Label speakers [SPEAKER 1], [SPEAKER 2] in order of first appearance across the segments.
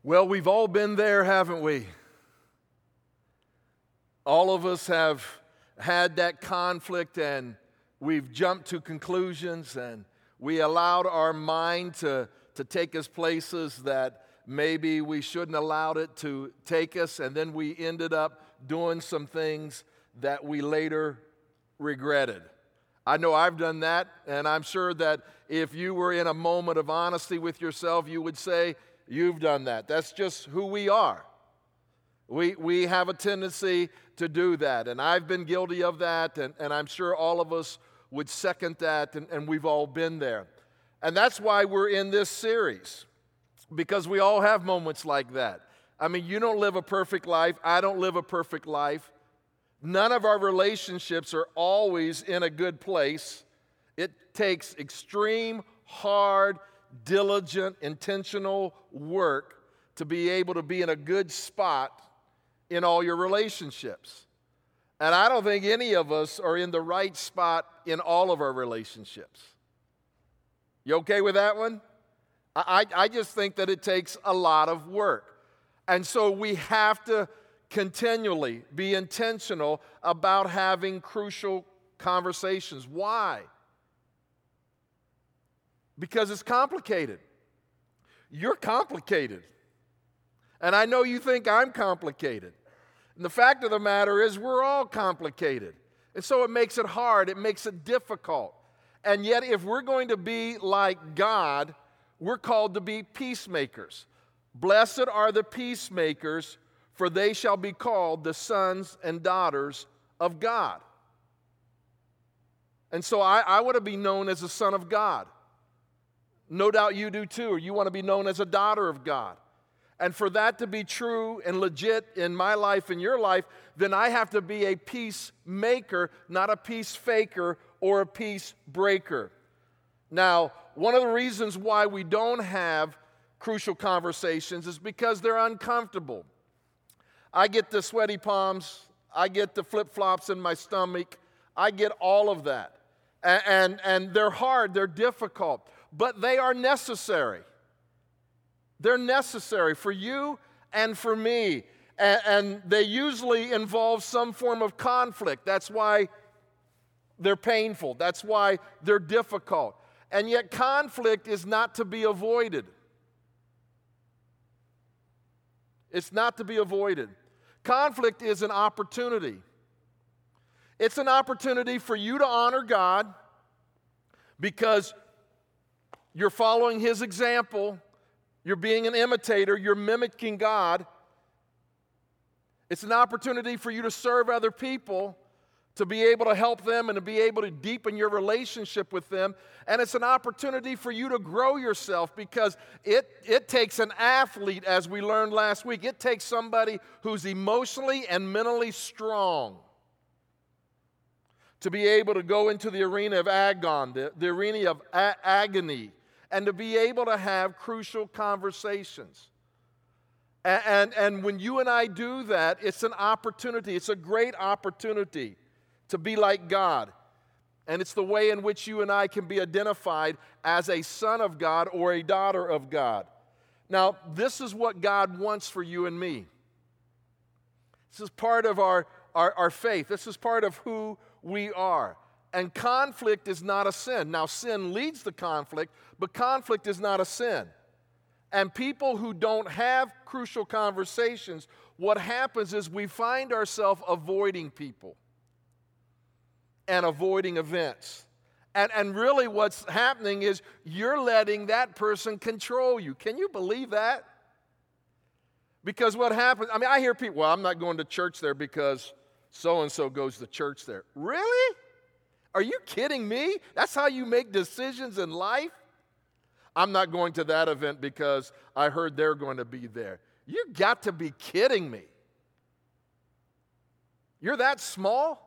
[SPEAKER 1] Well, we've all been there, haven't we? All of us have had that conflict, and we've jumped to conclusions, and we allowed our mind to take us places that maybe we shouldn't allowed it to take us, and then we ended up doing some things that we later regretted. I know I've done that, and I'm sure that if you were in a moment of honesty with yourself, you would say, you've done that. That's just who we are. We have a tendency to do that, and I've been guilty of that, and I'm sure all of us would second that, and we've all been there. And that's why we're in this series, because we all have moments like that. I mean, you don't live a perfect life. I don't live a perfect life. None of our relationships are always in a good place. It takes extreme, hard, diligent, intentional work to be able to be in a good spot in all your relationships. And I don't think any of us are in the right spot in all of our relationships. You okay with that one? I just think that it takes a lot of work. And so we have to continually be intentional about having crucial conversations. Why? Because it's complicated. You're complicated. And I know you think I'm complicated. And the fact of the matter is we're all complicated. And so it makes it hard. It makes it difficult. And yet if we're going to be like God, we're called to be peacemakers. Blessed are the peacemakers, for they shall be called the sons and daughters of God. And so I want to be known as a son of God. No doubt you do too, or you want to be known as a daughter of God. And for that to be true and legit in my life and your life, then I have to be a peacemaker, not a peace faker or a peace breaker. Now, one of the reasons why we don't have crucial conversations is because they're uncomfortable. I get the sweaty palms, I get the flip-flops in my stomach, I get all of that. And they're hard, they're difficult, but they are necessary. They're necessary for you and for me. And they usually involve some form of conflict. That's why they're painful. That's why they're difficult. And yet conflict is not to be avoided. It's not to be avoided. Conflict is an opportunity. It's an opportunity for you to honor God because you're following His example. You're being an imitator. You're mimicking God. It's an opportunity for you to serve other people, to be able to help them and to be able to deepen your relationship with them. And it's an opportunity for you to grow yourself because it takes an athlete, as we learned last week. It takes somebody who's emotionally and mentally strong to be able to go into the arena of agon, the arena of agony, and to be able to have crucial conversations. And when you and I do that, it's an opportunity. It's a great opportunity to be like God. And it's the way in which you and I can be identified as a son of God or a daughter of God. Now, this is what God wants for you and me. This is part of our faith. This is part of who we are. And conflict is not a sin. Now, sin leads to conflict, but conflict is not a sin. And people who don't have crucial conversations, what happens is we find ourselves avoiding people and avoiding events. And really what's happening is you're letting that person control you. Can you believe that? Because what happens, I mean, I hear people, well, I'm not going to church there because so-and-so goes to church there. Really? Are you kidding me? That's how you make decisions in life? I'm not going to that event because I heard they're going to be there. You got to be kidding me. You're that small?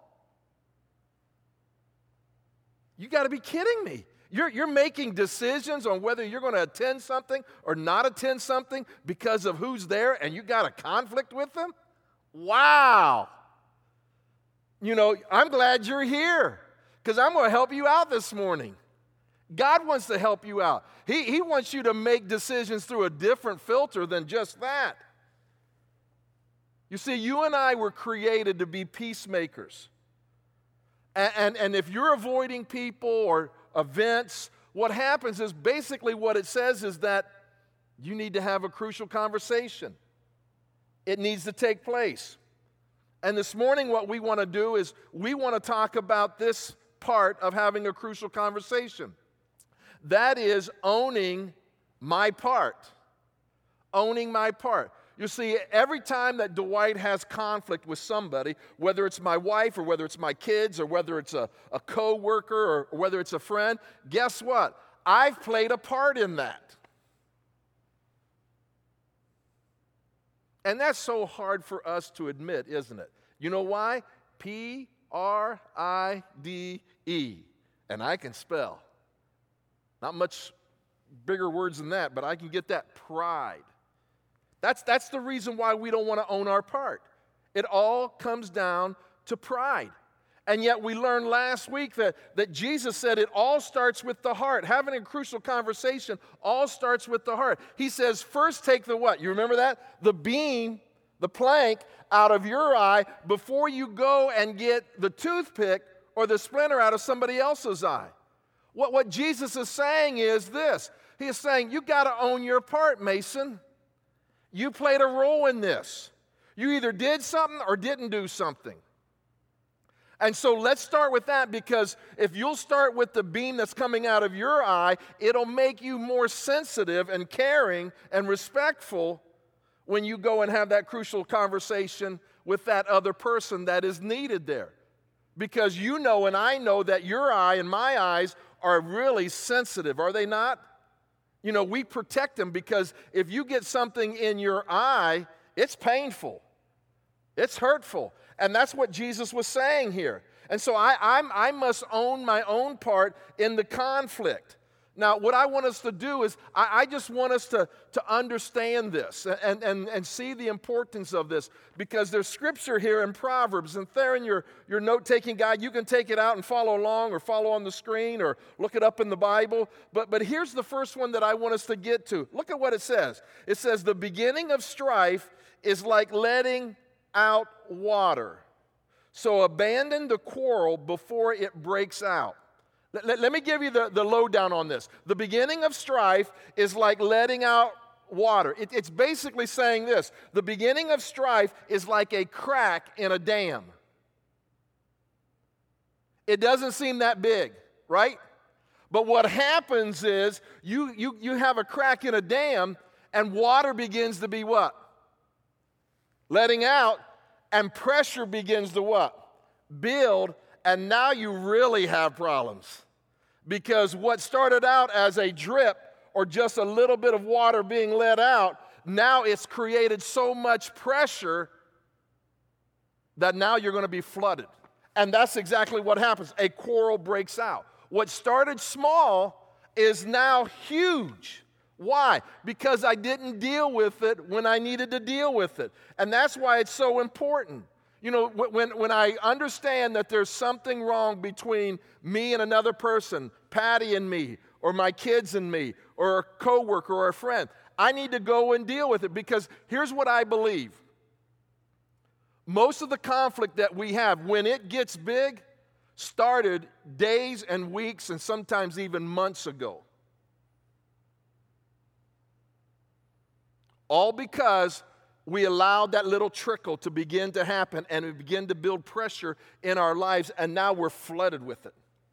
[SPEAKER 1] You got to be kidding me. You're making decisions on whether you're going to attend something or not attend something because of who's there, and you got a conflict with them? Wow. You know, I'm glad you're here because I'm going to help you out this morning. God wants to help you out. He wants you to make decisions through a different filter than just that. You see, you and I were created to be peacemakers. And if you're avoiding people or events, what happens is basically what it says is that you need to have a crucial conversation. It needs to take place. And this morning what we want to do is we want to talk about this part of having a crucial conversation. That is owning my part. Owning my part. You see, every time that Dwight has conflict with somebody, whether it's my wife or whether it's my kids or whether it's a co-worker or whether it's a friend, guess what? I've played a part in that. And that's so hard for us to admit, isn't it? You know why? Pride. And I can spell. Not much bigger words than that, but I can get that pride. That's the reason why we don't want to own our part. It all comes down to pride. And yet we learned last week that Jesus said it all starts with the heart. Having a crucial conversation all starts with the heart. He says, first take the what? You remember that? The beam, the plank out of your eye before you go and get the toothpick or the splinter out of somebody else's eye. What Jesus is saying is this. He is saying, you got to own your part, Mason. You played a role in this. You either did something or didn't do something. And so let's start with that, because if you'll start with the beam that's coming out of your eye, it'll make you more sensitive and caring and respectful when you go and have that crucial conversation with that other person that is needed there. Because you know and I know that your eye and my eyes are really sensitive, are they not? You know, we protect them because if you get something in your eye, it's painful. It's hurtful. And that's what Jesus was saying here. And so I must own my own part in the conflict. Now, what I want us to do is I just want us to understand this and see the importance of this, because there's scripture here in Proverbs. And there in your note-taking guide, you can take it out and follow along or follow on the screen or look it up in the Bible. But here's the first one that I want us to get to. Look at what it says. It says, the beginning of strife is like letting out water. So abandon the quarrel before it breaks out. Let me give you the lowdown on this. The beginning of strife is like letting out water. It's basically saying this. The beginning of strife is like a crack in a dam. It doesn't seem that big, right? But what happens is you have a crack in a dam and water begins to be what? Letting out, and pressure begins to what? Build, and now you really have problems. Because what started out as a drip or just a little bit of water being let out, now it's created so much pressure that now you're going to be flooded. And that's exactly what happens. A quarrel breaks out. What started small is now huge. Why? Because I didn't deal with it when I needed to deal with it. And that's why it's so important. You know, when I understand that there's something wrong between me and another person, Patty and me, or my kids and me, or a coworker or a friend, I need to go and deal with it, because here's what I believe. Most of the conflict that we have, when it gets big, started days and weeks and sometimes even months ago. All because we allowed that little trickle to begin to happen, and it began to build pressure in our lives, and now we're flooded with it.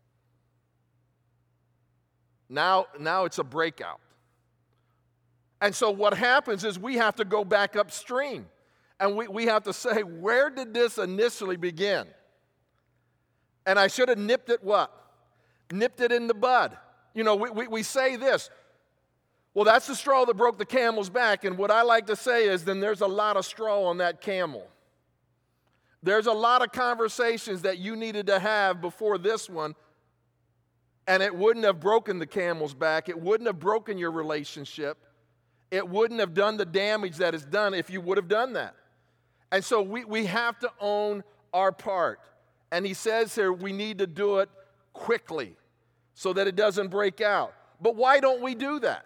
[SPEAKER 1] Now it's a breakout. And so what happens is we have to go back upstream, and we have to say, where did this initially begin? And I should have nipped it what? Nipped it in the bud. You know, we say this. Well, that's the straw that broke the camel's back. And what I like to say is, then there's a lot of straw on that camel. There's a lot of conversations that you needed to have before this one, and it wouldn't have broken the camel's back. It wouldn't have broken your relationship. It wouldn't have done the damage that it's done if you would have done that. And so we have to own our part. And he says here we need to do it quickly. so that it doesn't break out. But why don't we do that?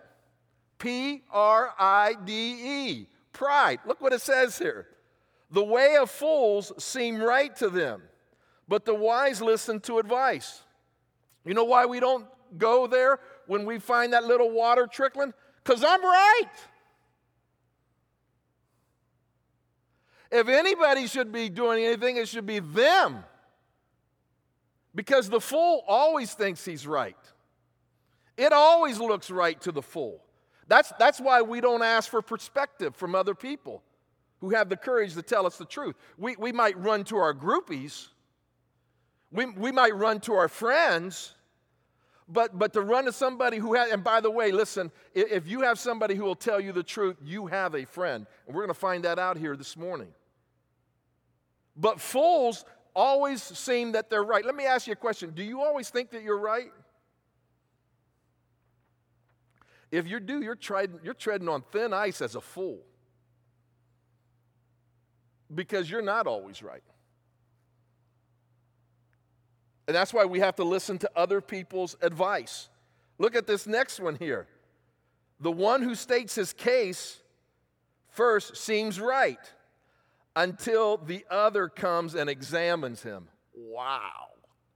[SPEAKER 1] Pride. Pride. Look what it says here. The way of fools seem right to them, but the wise listen to advice. You know why we don't go there when we find that little water trickling? Because I'm right. If anybody should be doing anything, it should be them. Because the fool always thinks he's right. It always looks right to the fool. That's why we don't ask for perspective from other people who have the courage to tell us the truth. We might run to our groupies. We might run to our friends. But to run to somebody who has, and by the way, listen, if you have somebody who will tell you the truth, you have a friend. And we're going to find that out here this morning. But fools always seem that they're right. Let me ask you a question. Do you always think that you're right? If you do, you're treading on thin ice as a fool. Because you're not always right. And that's why we have to listen to other people's advice. Look at this next one here. The one who states his case first seems right until the other comes and examines him. Wow.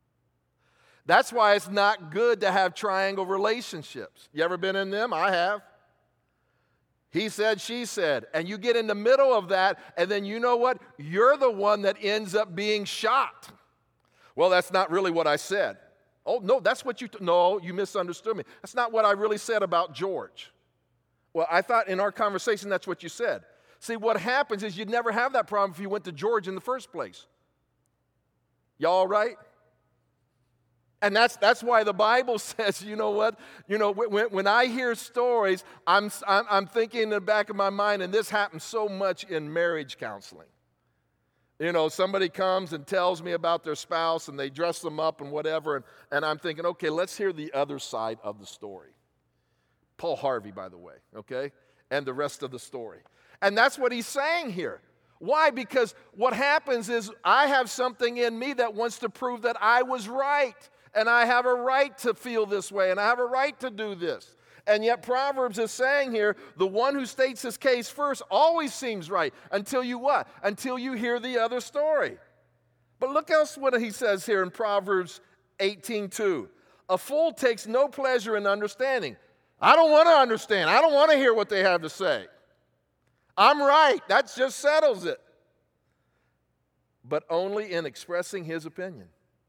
[SPEAKER 1] That's why it's not good to have triangle relationships. You ever been in them? I have. He said, she said. And you get in the middle of that, and then you know what? You're the one that ends up being shot. Well, that's not really what I said. Oh, no, that's what no, you misunderstood me. That's not what I really said about George. Well, I thought in our conversation that's what you said. See, what happens is you'd never have that problem if you went to George in the first place. Y'all all right? And that's why the Bible says, you know what? You know, when I hear stories, I'm thinking in the back of my mind, and this happens so much in marriage counseling. You know, somebody comes and tells me about their spouse, and they dress them up and whatever, and I'm thinking, okay, let's hear the other side of the story. Paul Harvey, by the way, okay? And the rest of the story. And that's what he's saying here. Why? Because what happens is I have something in me that wants to prove that I was right. And I have a right to feel this way, and I have a right to do this. And yet Proverbs is saying here, the one who states his case first always seems right until you what? Until you hear the other story. But look else what he says here in Proverbs 18:2. A fool takes no pleasure in understanding. I don't want to understand. I don't want to hear what they have to say. I'm right. That just settles it. But only in expressing his opinion.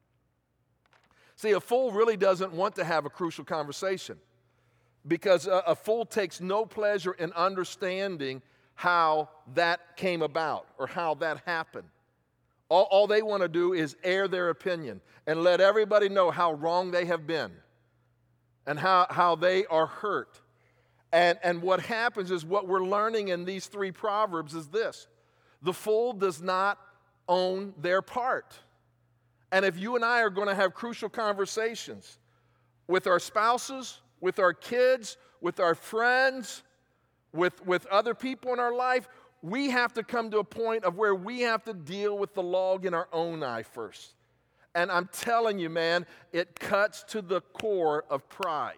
[SPEAKER 1] See, a fool really doesn't want to have a crucial conversation because a fool takes no pleasure in understanding how that came about or how that happened. All they want to do is air their opinion and let everybody know how wrong they have been and how they are hurt. And what happens is what we're learning in these three Proverbs is this. The fool does not own their part. And if you and I are going to have crucial conversations with our spouses, with our kids, with our friends, with other people in our life, we have to come to a point of where we have to deal with the log in our own eye first. And I'm telling you, man, it cuts to the core of pride.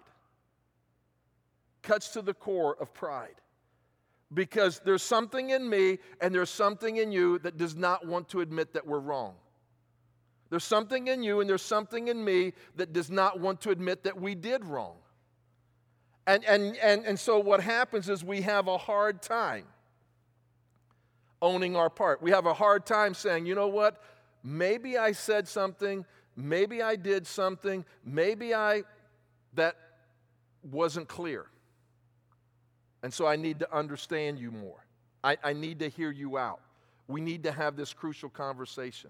[SPEAKER 1] Cuts to the core of pride. Because there's something in me and there's something in you that does not want to admit that we're wrong. There's something in you and there's something in me that does not want to admit that we did wrong. And so what happens is we have a hard time owning our part. We have a hard time saying, you know what, maybe I said something, maybe I did something, that wasn't clear. And so I need to understand you more. I need to hear you out. We need to have this crucial conversation.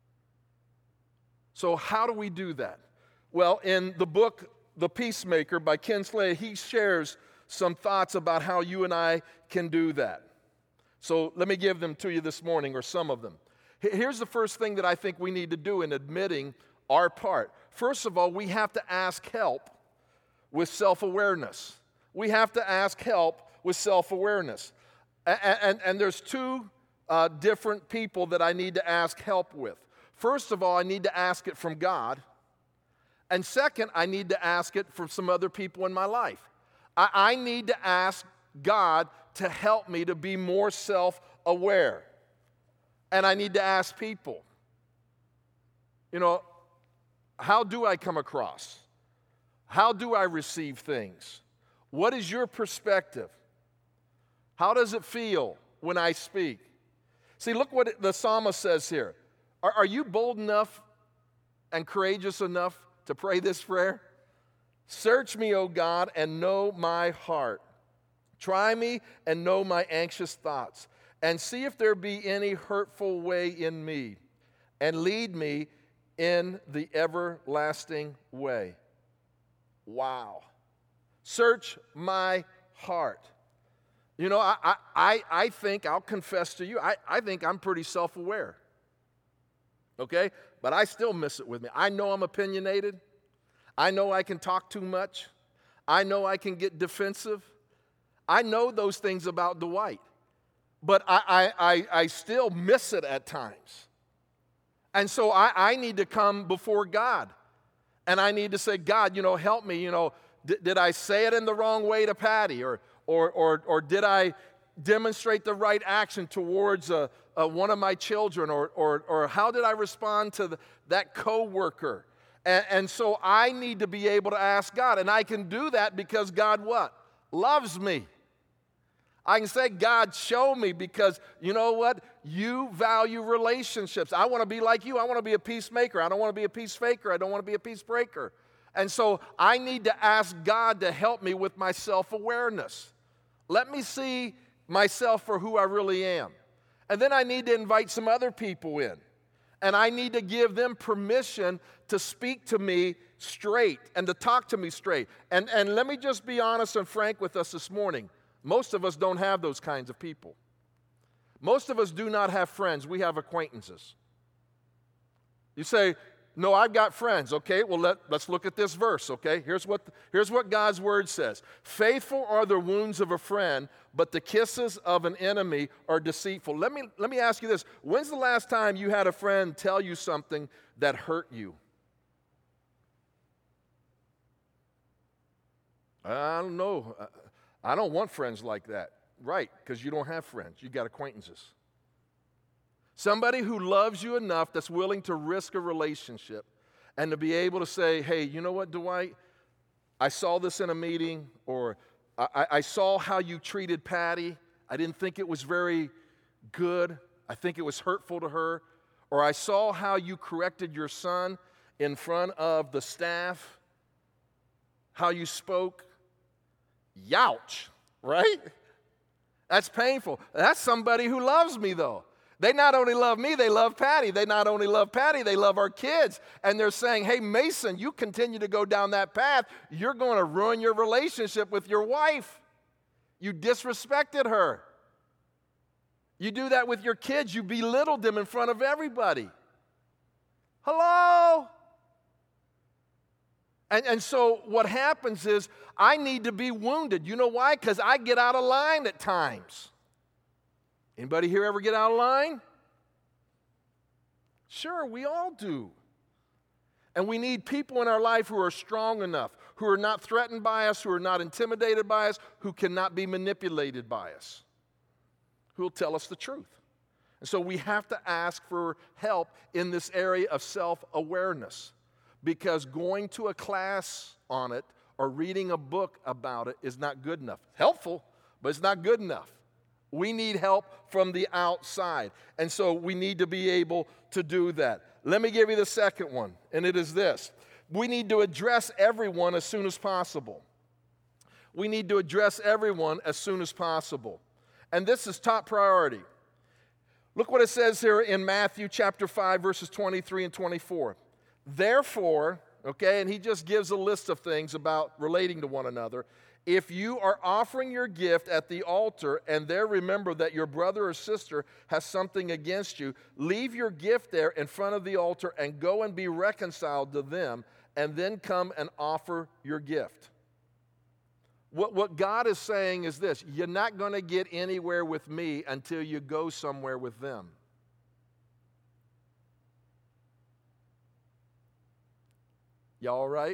[SPEAKER 1] So how do we do that? Well, in the book, The Peacemaker by Ken Slay, he shares some thoughts about how you and I can do that. So let me give them to you this morning, or some of them. Here's the first thing that I think we need to do in admitting our part. First of all, we have to ask help with self-awareness. We have to ask help with self-awareness. And there's two different people that I need to ask help with. First of all, I need to ask it from God. And second, I need to ask it for some other people in my life. I need to ask God to help me to be more self-aware. And I need to ask people, how do I come across? How do I receive things? What is your perspective? How does it feel when I speak? See, look what the psalmist says here. Are you bold enough and courageous enough to pray this prayer? Search me, O God, and know my heart. Try me and know my anxious thoughts, and see if there be any hurtful way in me, and lead me in the everlasting way. Wow. Search my heart. I think, I'll confess to you, I think I'm pretty self-aware. Okay? But I still miss it with me. I know I'm opinionated. I know I can talk too much. I know I can get defensive. I know those things about Dwight. But I still miss it at times. And so I need to come before God. And I need to say, God, help me. Did I say it in the wrong way to Patty? Or did I demonstrate the right action towards one of my children? Or how did I respond to that coworker? And so I need to be able to ask God. And I can do that because God what? Loves me. I can say, God, show me, because you know what? You value relationships. I want to be like you. I want to be a peacemaker. I don't want to be a peace faker. I don't want to be a peace breaker. And so I need to ask God to help me with my self-awareness. Let me see myself for who I really am. And then I need to invite some other people in. And I need to give them permission to speak to me straight and to talk to me straight. And let me just be honest and frank with us this morning. Most of us don't have those kinds of people. Most of us do not have friends. We have acquaintances. You say, no, I've got friends. Okay, well, let's look at this verse, okay? Here's what God's word says. Faithful are the wounds of a friend, but the kisses of an enemy are deceitful. Let me ask you this. When's the last time you had a friend tell you something that hurt you? I don't know. I don't want friends like that. Right, because you don't have friends. You got acquaintances. Somebody who loves you enough that's willing to risk a relationship and to be able to say, hey, you know what, Dwight? I saw this in a meeting, or I saw how you treated Patty. I didn't think it was very good. I think it was hurtful to her. Or I saw how you corrected your son in front of the staff, how you spoke. Youch, right? That's painful. That's somebody who loves me, though. They not only love me, they love Patty. They not only love Patty, they love our kids. And they're saying, hey, Mason, you continue to go down that path, you're going to ruin your relationship with your wife. You disrespected her. You do that with your kids. You belittled them in front of everybody. Hello? And so what happens is I need to be wounded. You know why? Because I get out of line at times. Anybody here ever get out of line? Sure, we all do. And we need people in our life who are strong enough, who are not threatened by us, who are not intimidated by us, who cannot be manipulated by us, who will tell us the truth. And so we have to ask for help in this area of self-awareness, because going to a class on it or reading a book about it is not good enough. It's helpful, but it's not good enough. We need help from the outside. And so we need to be able to do that. Let me give you the second one, and it is this. We need to address everyone as soon as possible. We need to address everyone as soon as possible. And this is top priority. Look what it says here in Matthew chapter 5, verses 23 and 24. Therefore, okay, and he just gives a list of things about relating to one another. If you are offering your gift at the altar and there remember that your brother or sister has something against you, leave your gift there in front of the altar and go and be reconciled to them, and then come and offer your gift. What God is saying is this: you're not going to get anywhere with me until you go somewhere with them. Y'all all right?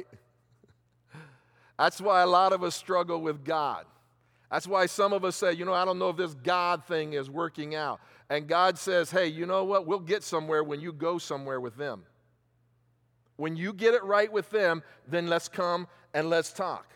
[SPEAKER 1] That's why a lot of us struggle with God. That's why some of us say, I don't know if this God thing is working out. And God says, hey, you know what? We'll get somewhere when you go somewhere with them. When you get it right with them, then let's come and let's talk.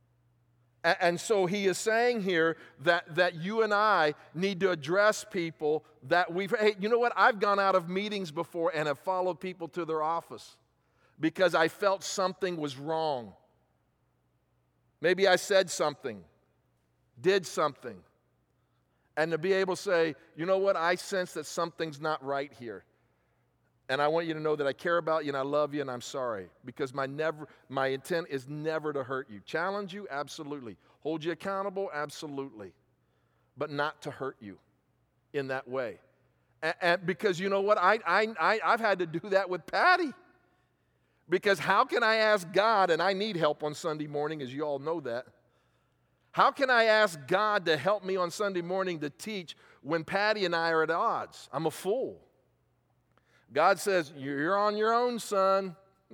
[SPEAKER 1] And so he is saying here that you and I need to address people that hey, you know what? I've gone out of meetings before and have followed people to their office because I felt something was wrong. Maybe I said something, did something. And to be able to say, you know what? I sense that something's not right here. And I want you to know that I care about you and I love you and I'm sorry. Because my intent is never to hurt you. Challenge you? Absolutely. Hold you accountable? Absolutely. But not to hurt you in that way. And because you know what? I've had to do that with Patty. Because how can I ask God, and I need help on Sunday morning, as you all know that. How can I ask God to help me on Sunday morning to teach when Patty and I are at odds? I'm a fool. God says, you're on your own, son.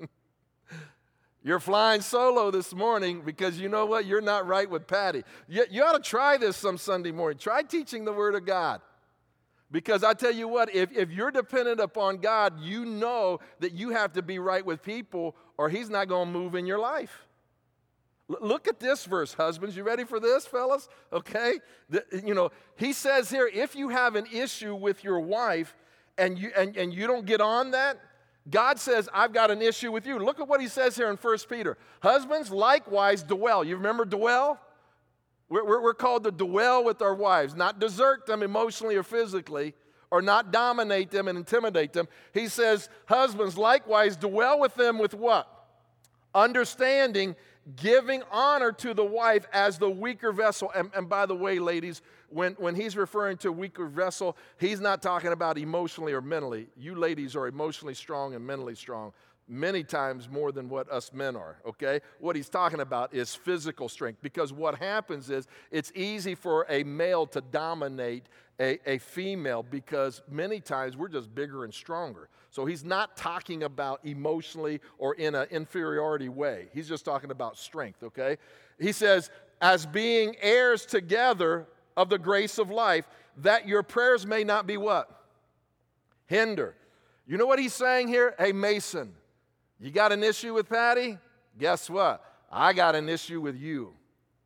[SPEAKER 1] You're flying solo this morning because you know what? You're not right with Patty. You ought to try this some Sunday morning. Try teaching the Word of God. Because I tell you what, if you're dependent upon God, you know that you have to be right with people or He's not going to move in your life. Look at this verse, husbands. You ready for this, fellas? Okay? He says here, if you have an issue with your wife, and you don't get on that, God says, I've got an issue with you. Look at what he says here in 1 Peter. Husbands, likewise, dwell. You remember dwell? We're called to dwell with our wives, not desert them emotionally or physically, or not dominate them and intimidate them. He says, husbands, likewise, dwell with them with what? Understanding, giving honor to the wife as the weaker vessel. And by the way, ladies, when he's referring to weaker vessel, he's not talking about emotionally or mentally. You ladies are emotionally strong and mentally strong, many times more than what us men are, okay? What he's talking about is physical strength, because what happens is it's easy for a male to dominate a female because many times we're just bigger and stronger. So he's not talking about emotionally or in an inferiority way. He's just talking about strength, okay? He says, as being heirs together of the grace of life, that your prayers may not be what? Hinder. You know what he's saying here? Hey, Mason, you got an issue with Patty? Guess what? I got an issue with you.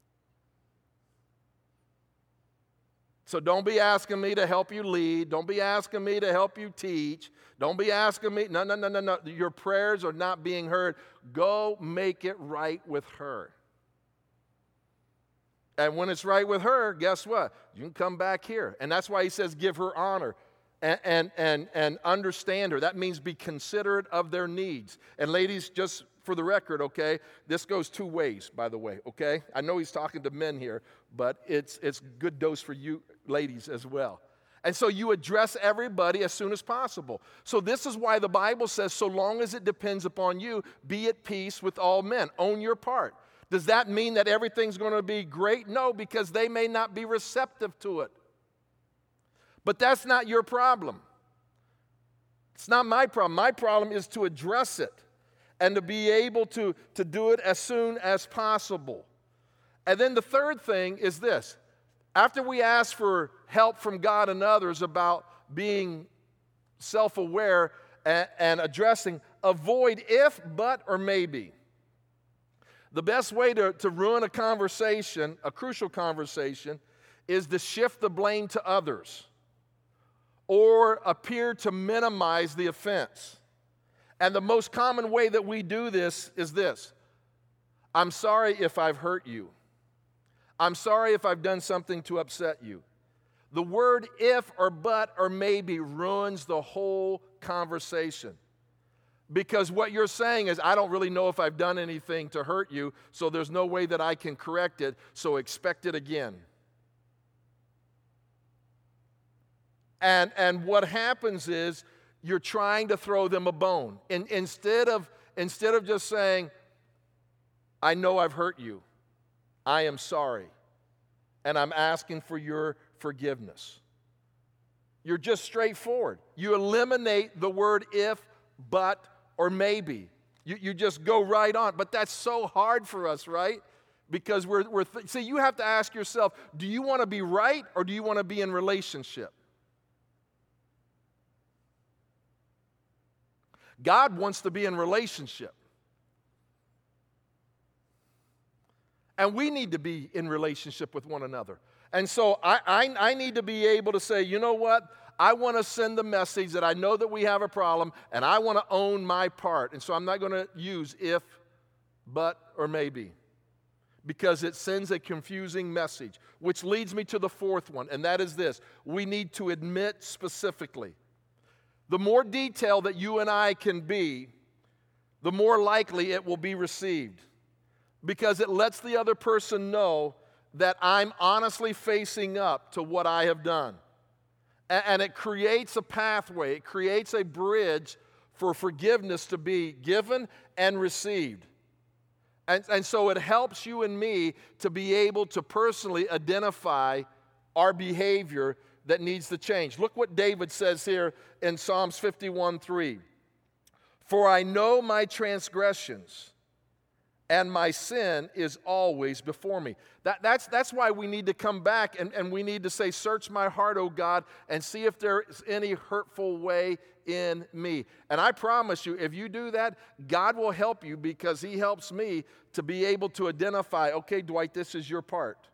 [SPEAKER 1] So don't be asking me to help you lead. Don't be asking me to help you teach. Don't be asking me, no. Your prayers are not being heard. Go make it right with her. And when it's right with her, guess what? You can come back here. And that's why he says give her honor and understand her. That means be considerate of their needs. And ladies, just for the record, okay, this goes two ways, by the way, okay? I know he's talking to men here, but it's good dose for you ladies as well. And so you address everybody as soon as possible. So this is why the Bible says, so long as it depends upon you, be at peace with all men. Own your part. Does that mean that everything's going to be great? No, because they may not be receptive to it. But that's not your problem. It's not my problem. My problem is to address it and to be able to do it as soon as possible. And then the third thing is this. After we ask for help from God and others about being self-aware and addressing, avoid if, but, or maybe. The best way to ruin a conversation, a crucial conversation, is to shift the blame to others or appear to minimize the offense. And the most common way that we do this is this. I'm sorry if I've hurt you. I'm sorry if I've done something to upset you. The word if or but or maybe ruins the whole conversation. Because what you're saying is, I don't really know if I've done anything to hurt you, so there's no way that I can correct it, so expect it again. And what happens is, you're trying to throw them a bone. Instead of just saying, I know I've hurt you, I am sorry, and I'm asking for your forgiveness. You're just straightforward. You eliminate the word if, but, or maybe. You just go right on. But that's so hard for us, right? Because see, you have to ask yourself, do you want to be right or do you want to be in relationship? God wants to be in relationship. And we need to be in relationship with one another. And so I need to be able to say, you know what? I want to send the message that I know that we have a problem, and I want to own my part. And so I'm not going to use if, but, or maybe, because it sends a confusing message, which leads me to the fourth one, and that is this. We need to admit specifically. The more detail that you and I can be, the more likely it will be received, because it lets the other person know that I'm honestly facing up to what I have done. And it creates a pathway, it creates a bridge for forgiveness to be given and received. And so it helps you and me to be able to personally identify our behavior that needs to change. Look what David says here in Psalms 51:3. For I know my transgressions, and my sin is always before me. That's why we need to come back and we need to say, search my heart, O God, and see if there is any hurtful way in me. And I promise you, if you do that, God will help you, because He helps me to be able to identify, okay, Dwight, this is your part.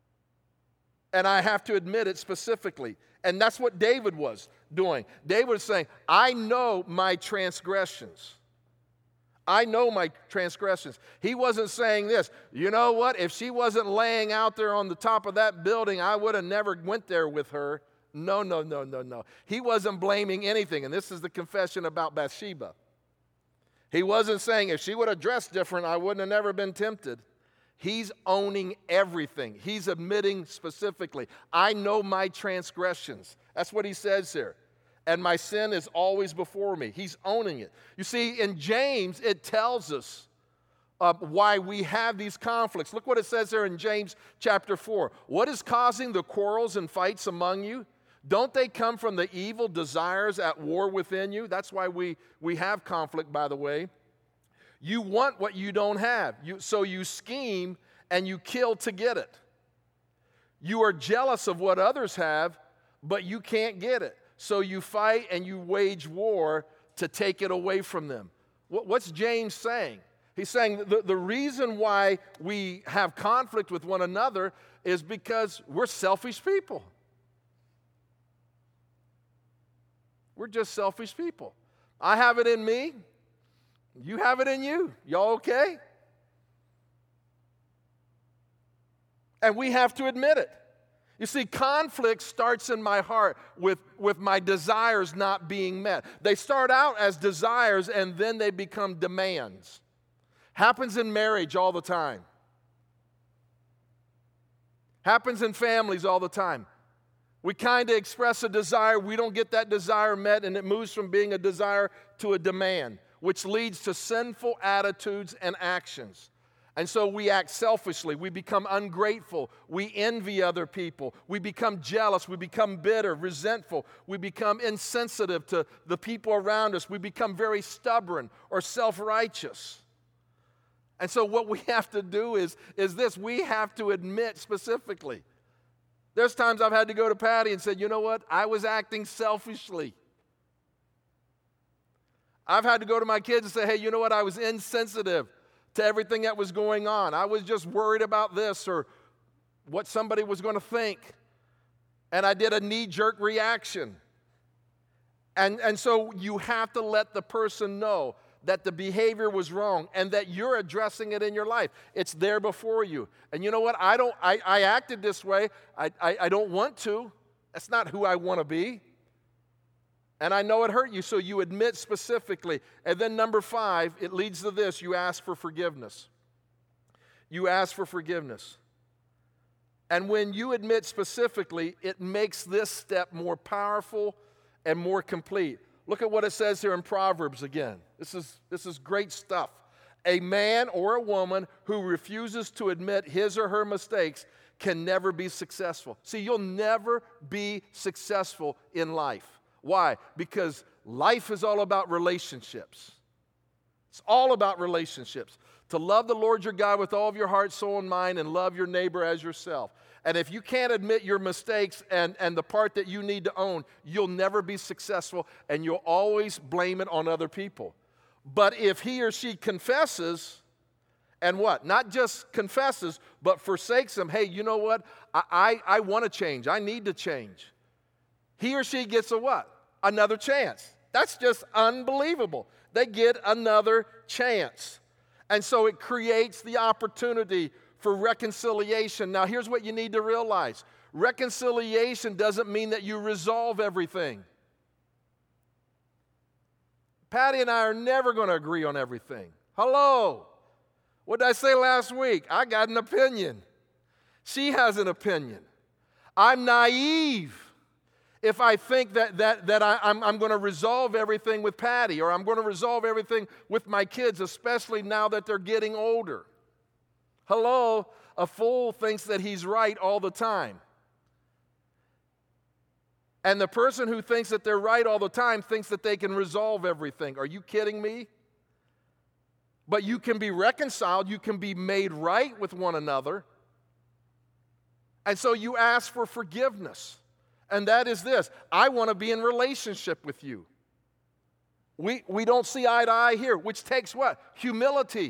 [SPEAKER 1] And I have to admit it specifically. And that's what David was doing. David was saying, I know my transgressions. I know my transgressions. He wasn't saying this, you know what, if she wasn't laying out there on the top of that building, I would have never went there with her. No. He wasn't blaming anything, and this is the confession about Bathsheba. He wasn't saying, if she would have dressed different, I wouldn't have never been tempted. He's owning everything. He's admitting specifically, I know my transgressions. That's what he says here. And my sin is always before me. He's owning it. You see, in James, it tells us why we have these conflicts. Look what it says there in James chapter 4. What is causing the quarrels and fights among you? Don't they come from the evil desires at war within you? That's why we have conflict, by the way. You want what you don't have. So you scheme and you kill to get it. You are jealous of what others have, but you can't get it. So you fight and you wage war to take it away from them. What's James saying? He's saying the reason why we have conflict with one another is because we're selfish people. We're just selfish people. I have it in me. You have it in you. Y'all okay? And we have to admit it. You see, conflict starts in my heart with my desires not being met. They start out as desires and then they become demands. Happens in marriage all the time. Happens in families all the time. We kind of express a desire, we don't get that desire met, and it moves from being a desire to a demand, which leads to sinful attitudes and actions. And so we act selfishly, we become ungrateful, we envy other people, we become jealous, we become bitter, resentful, we become insensitive to the people around us, we become very stubborn or self-righteous. And so what we have to do is this, we have to admit specifically. There's times I've had to go to Patty and said, you know what, I was acting selfishly. I've had to go to my kids and say, hey, you know what, I was insensitive to everything that was going on. I was just worried about this or what somebody was going to think. And I did a knee-jerk reaction. And so you have to let the person know that the behavior was wrong and that you're addressing it in your life. It's there before you. And you know what? I acted this way. I don't want to. That's not who I want to be. And I know it hurt you, so you admit specifically. And then number 5, it leads to this. You ask for forgiveness. You ask for forgiveness. And when you admit specifically, it makes this step more powerful and more complete. Look at what it says here in Proverbs again. This is great stuff. A man or a woman who refuses to admit his or her mistakes can never be successful. See, you'll never be successful in life. Why? Because life is all about relationships. It's all about relationships. To love the Lord your God with all of your heart, soul, and mind, and love your neighbor as yourself. And if you can't admit your mistakes and the part that you need to own, you'll never be successful, and you'll always blame it on other people. But if he or she confesses, and what? Not just confesses, but forsakes them. Hey, you know what? I want to change. I need to change. He or she gets a what? Another chance. That's just unbelievable. They get another chance. And so it creates the opportunity for reconciliation. Now, here's what you need to realize. Reconciliation doesn't mean that you resolve everything. Patty and I are never going to agree on everything. Hello. What did I say last week? I got an opinion. She has an opinion. I'm naive if I think that I'm going to resolve everything with Patty, or I'm going to resolve everything with my kids, especially now that they're getting older. Hello, a fool thinks that he's right all the time. And the person who thinks that they're right all the time thinks that they can resolve everything. Are you kidding me? But you can be reconciled, you can be made right with one another. And so you ask for forgiveness. And that is this: I want to be in relationship with you. We don't see eye to eye here, which takes what? Humility.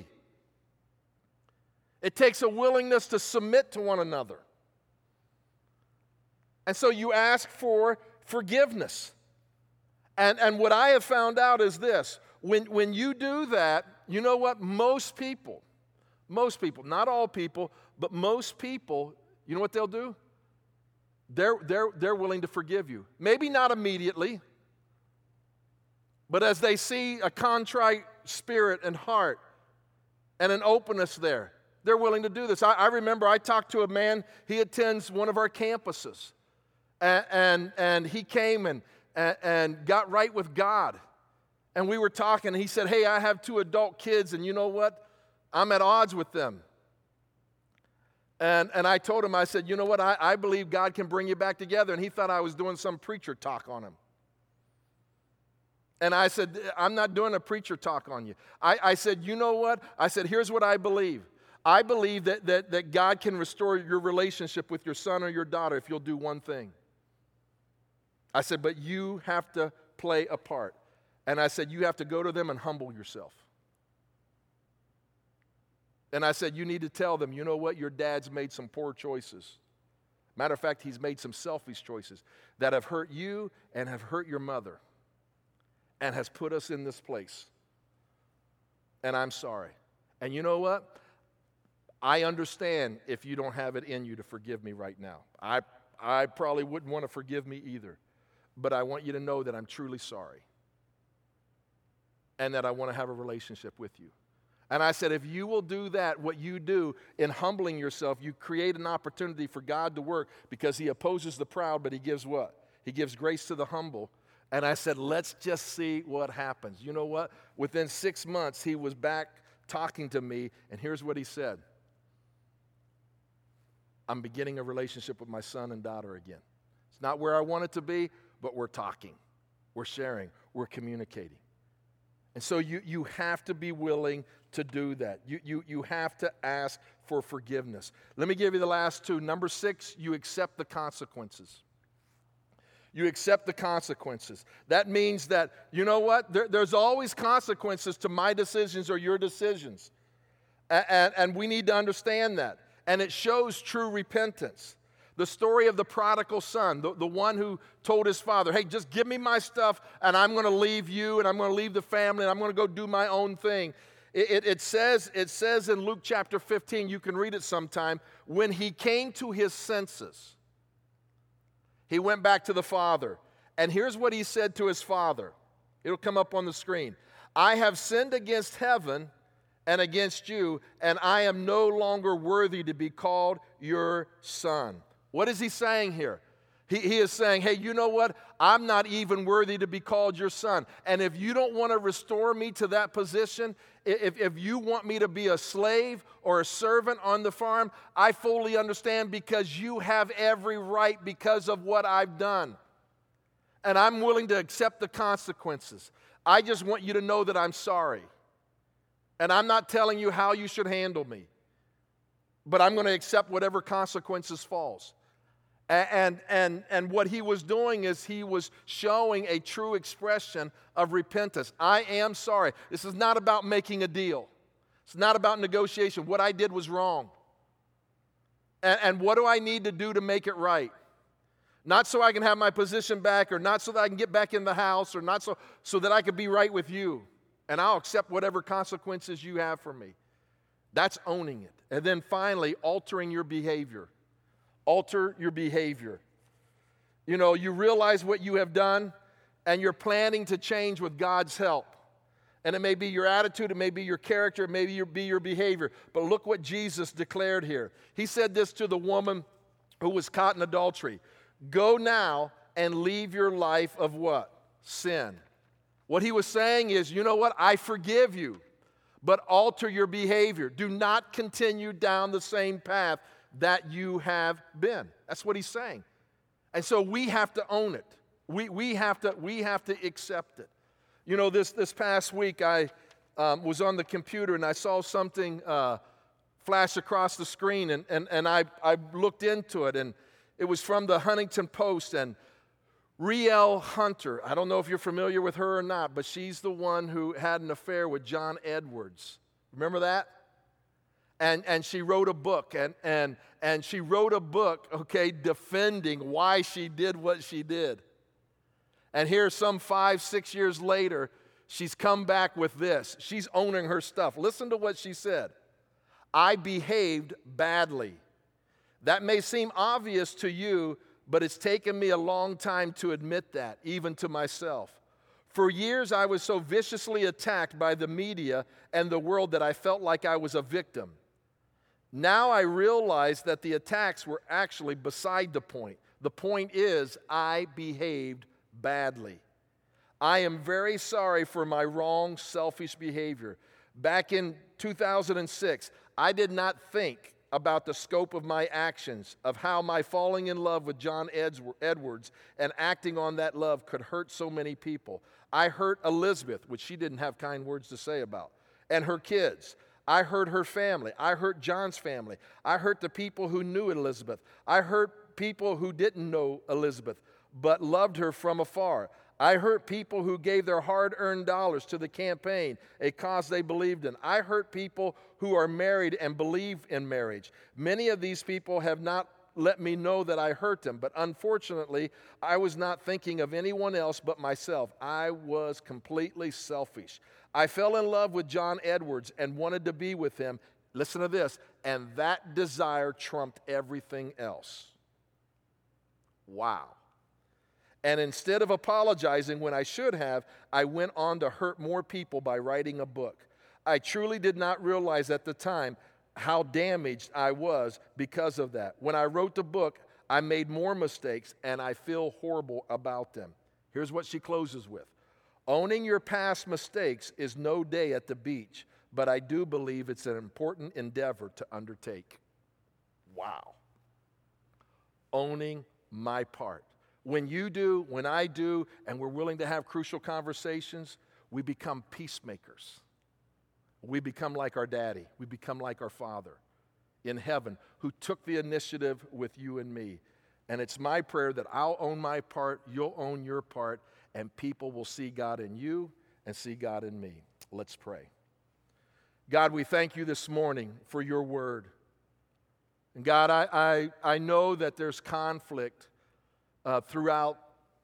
[SPEAKER 1] It takes a willingness to submit to one another. And so you ask for forgiveness. And what I have found out is this: when you do that, you know what? Most people, not all people, but most people, you know what they'll do? They're willing to forgive you. Maybe not immediately, but as they see a contrite spirit and heart and an openness there, they're willing to do this. I remember I talked to a man, he attends one of our campuses, and he came and got right with God. And we were talking, and he said, hey, I have 2 adult kids, and you know what? I'm at odds with them. And I told him, I said, you know what? I believe God can bring you back together. And he thought I was doing some preacher talk on him. And I said, I'm not doing a preacher talk on you. I said, you know what? I said, here's what I believe. I believe that God can restore your relationship with your son or your daughter if you'll do one thing. I said, but you have to play a part. And I said, you have to go to them and humble yourself. And I said, you need to tell them, you know what, your dad's made some poor choices. Matter of fact, he's made some selfish choices that have hurt you and have hurt your mother and has put us in this place. And I'm sorry. And you know what? I understand if you don't have it in you to forgive me right now. I probably wouldn't want to forgive me either. But I want you to know that I'm truly sorry. And that I want to have a relationship with you. And I said, if you will do that, what you do in humbling yourself, you create an opportunity for God to work, because he opposes the proud, but he gives what? He gives grace to the humble. And I said, let's just see what happens. You know what? Within 6 months, he was back talking to me, and here's what he said. I'm beginning a relationship with my son and daughter again. It's not where I want it to be, but we're talking, we're sharing, we're communicating. And so you have to be willing to do that. You have to ask for forgiveness. Let me give you the last 2. Number 6, you accept the consequences. You accept the consequences. That means that, you know what? There's always consequences to my decisions or your decisions. And we need to understand that. And it shows true repentance. The story of the prodigal son, the one who told his father, hey, just give me my stuff and I'm going to leave you and I'm going to leave the family and I'm going to go do my own thing. It says in Luke chapter 15, you can read it sometime, when he came to his senses, he went back to the father. And here's what he said to his father. It'll come up on the screen. I have sinned against heaven and against you, and I am no longer worthy to be called your son. What is he saying here? He is saying, hey, you know what? I'm not even worthy to be called your son. And if you don't want to restore me to that position, if you want me to be a slave or a servant on the farm, I fully understand, because you have every right because of what I've done. And I'm willing to accept the consequences. I just want you to know that I'm sorry. And I'm not telling you how you should handle me, but I'm going to accept whatever consequences falls. And what he was doing is he was showing a true expression of repentance. I am sorry. This is not about making a deal. It's not about negotiation. What I did was wrong. And what do I need to do to make it right? Not so I can have my position back, or not so that I can get back in the house, or not so that I can be right with you. And I'll accept whatever consequences you have for me. That's owning it. And then finally, altering your behavior. Alter your behavior. You know, you realize what you have done, and you're planning to change with God's help. And it may be your attitude, it may be your character, it may be your behavior. But look what Jesus declared here. He said this to the woman who was caught in adultery. Go now and leave your life of what? Sin. What he was saying is, you know what? I forgive you, but alter your behavior. Do not continue down the same path that you have been. That's what he's saying. And so we have to own it. We have to accept it. You know, this past week I was on the computer and I saw something flash across the screen, and I looked into it, and it was from the Huntington Post, and Rielle Hunter, I don't know if you're familiar with her or not, but she's the one who had an affair with John Edwards. Remember that? And she wrote a book, and she wrote a book, okay, defending why she did what she did. And here, some 5-6 years later, she's come back with this. She's owning her stuff. Listen to what she said. I behaved badly. That may seem obvious to you, but it's taken me a long time to admit that, even to myself. For years, I was so viciously attacked by the media and the world that I felt like I was a victim. Now I realize that the attacks were actually beside the point. The point is, I behaved badly. I am very sorry for my wrong, selfish behavior. Back in 2006, I did not think about the scope of my actions, of how my falling in love with John Edwards and acting on that love could hurt so many people. I hurt Elizabeth, which she didn't have kind words to say about, and her kids. I hurt her family. I hurt John's family. I hurt the people who knew Elizabeth. I hurt people who didn't know Elizabeth, but loved her from afar. I hurt people who gave their hard-earned dollars to the campaign, a cause they believed in. I hurt people who are married and believe in marriage. Many of these people have not let me know that I hurt them, but unfortunately, I was not thinking of anyone else but myself. I was completely selfish. I fell in love with John Edwards and wanted to be with him. Listen to this. And that desire trumped everything else. Wow. And instead of apologizing when I should have, I went on to hurt more people by writing a book. I truly did not realize at the time how damaged I was because of that. When I wrote the book, I made more mistakes, and I feel horrible about them. Here's what she closes with. Owning your past mistakes is no day at the beach, but I do believe it's an important endeavor to undertake. Wow. Owning my part. When you do, when I do, and we're willing to have crucial conversations, we become peacemakers. We become like our daddy. We become like our Father in heaven who took the initiative with you and me. And it's my prayer that I'll own my part, you'll own your part, and people will see God in you and see God in me. Let's pray. God, we thank you this morning for your word. And God, I know that there's conflict throughout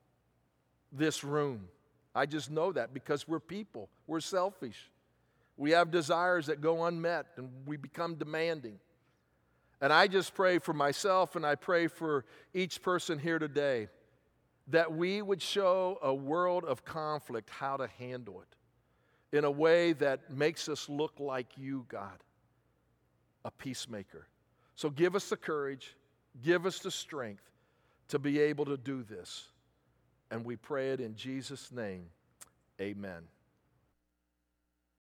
[SPEAKER 1] this room. I just know that because we're people. We're selfish. We have desires that go unmet, and we become demanding. And I just pray for myself, and I pray for each person here today, that we would show a world of conflict how to handle it in a way that makes us look like you, God, a peacemaker. So give us the courage, give us the strength to be able to do this. And we pray it in Jesus' name. Amen.